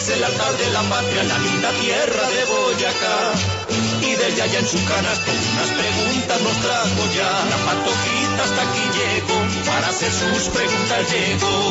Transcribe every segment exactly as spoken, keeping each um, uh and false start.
es el altar de la patria, la linda tierra de Boyacá. Y desde allá en su canasto unas preguntas nos trajo ya. La Patojita hasta aquí llegó, para hacer sus preguntas llegó.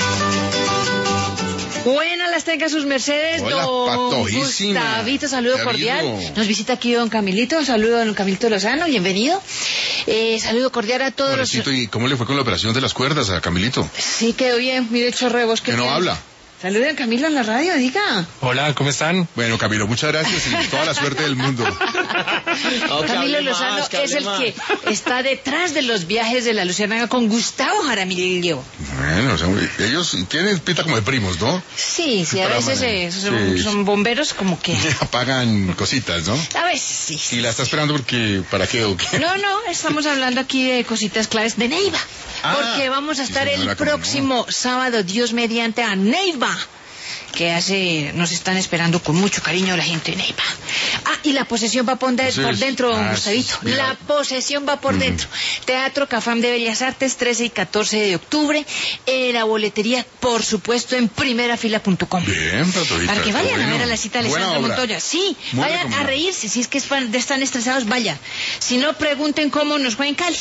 Buenas las tengan sus mercedes. Hola, don Patojísima. Gustavito, saludo Qué cordial. amigo. Nos visita aquí don Camilito, saludo a don Camilito Lozano, bienvenido. Eh, saludo cordial a todos Pobrecito, los... ¿y cómo le fue con la operación de las cuerdas a Camilito? Sí, quedó bien, mire chorrebos que Que no tiene. habla. Salude a Camilo en la radio, diga. Hola, ¿cómo están? Bueno, Camilo, muchas gracias y toda la suerte del mundo. No, que Camilo hable Lozano más, que es hable el más. que está detrás de los viajes de la Luciérnaga con Gustavo Jaramillo. Bueno, o sea, ellos tienen pinta como de primos, ¿no? Sí, sí, a Para veces manejar. eh, son, Sí. son bomberos como que... Apagan cositas, ¿no? A veces sí. sí. Y la está esperando porque, ¿para qué o qué? No, no, estamos hablando aquí de cositas claves de Neiva. Ah, porque vamos a sí, estar señora, el cómo no. próximo sábado, Dios mediante, a Neiva. Que hace, nos están esperando con mucho cariño la gente de Neiva. Ah, y la posesión va por, de- Eso por es- dentro, ah, Gustavito. eso es- mira. La posesión va por Mm. dentro. Teatro Cafam de Bellas Artes, trece y catorce de octubre. Eh, la boletería, por supuesto, en primerafila punto com. Bien, Patojita. Para que está vayan a bueno. ver a la cita de Buena Alessandro obra. Montoya. Sí, Muy vayan a recomendable. reírse. Si es que es- están estresados, vayan. Si no, pregunten cómo nos fue en Cali.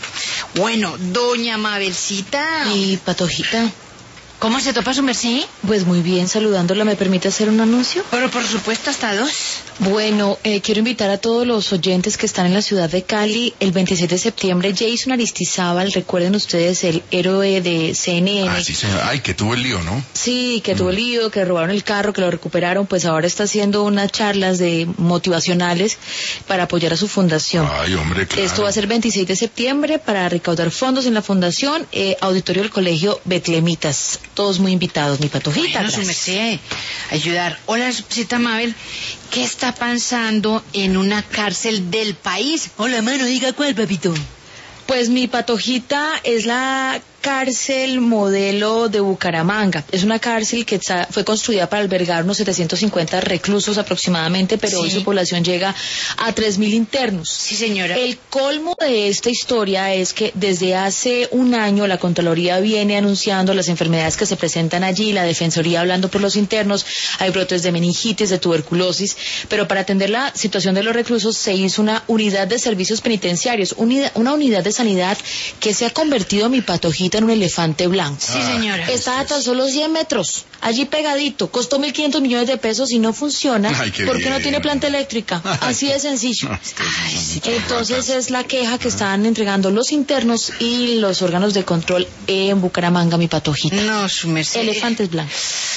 Bueno, doña Mabelcita. Y Patojita, ¿Cómo se topa su merced? pues muy bien, saludándola, ¿me permite hacer un anuncio? Pero por supuesto, hasta dos. Bueno, eh, quiero invitar a todos los oyentes que están en la ciudad de Cali. El veintisiete de septiembre, Jason Aristizábal, recuerden ustedes, el héroe de C N N. Ah, sí, señor. Ay, que tuvo el lío, ¿no? Sí, que tuvo lío, que robaron el carro, que lo recuperaron, pues ahora está haciendo unas charlas de motivacionales para apoyar a su fundación. Ay, hombre, claro. Esto va a ser veintisiete de septiembre para recaudar fondos en la fundación, eh, auditorio del colegio Betlemitas. Todos muy invitados, mi Patojita. Bueno, su gracias. merced, ayudar. Hola, cita Mabel. ¿Qué está pasando en una cárcel del país? Hola, mano, diga cuál, papito. Pues mi Patojita es la cárcel modelo de Bucaramanga. Es una cárcel que está- fue construida para albergar unos setecientos cincuenta reclusos aproximadamente, pero Sí. hoy su población llega a tres mil internos. Sí, señora. El colmo de esta historia es que desde hace un año la Contraloría viene anunciando las enfermedades que se presentan allí, la Defensoría hablando por los internos, hay brotes de meningitis, de tuberculosis, pero para atender la situación de los reclusos se hizo una unidad de servicios penitenciarios, unida- una unidad de sanidad que se ha convertido, mi Patojita, en un elefante blanco. Sí, señora. Está a tan solo cien metros, allí pegadito, costó mil quinientos millones de pesos y no funciona Ay, qué porque no bien. tiene planta eléctrica, así de sencillo. No, ustedes Ay, son sí. muchas Entonces vacas. es la queja que están entregando los internos y los órganos de control en Bucaramanga, mi Patojita. No, su merced. Elefantes blancos.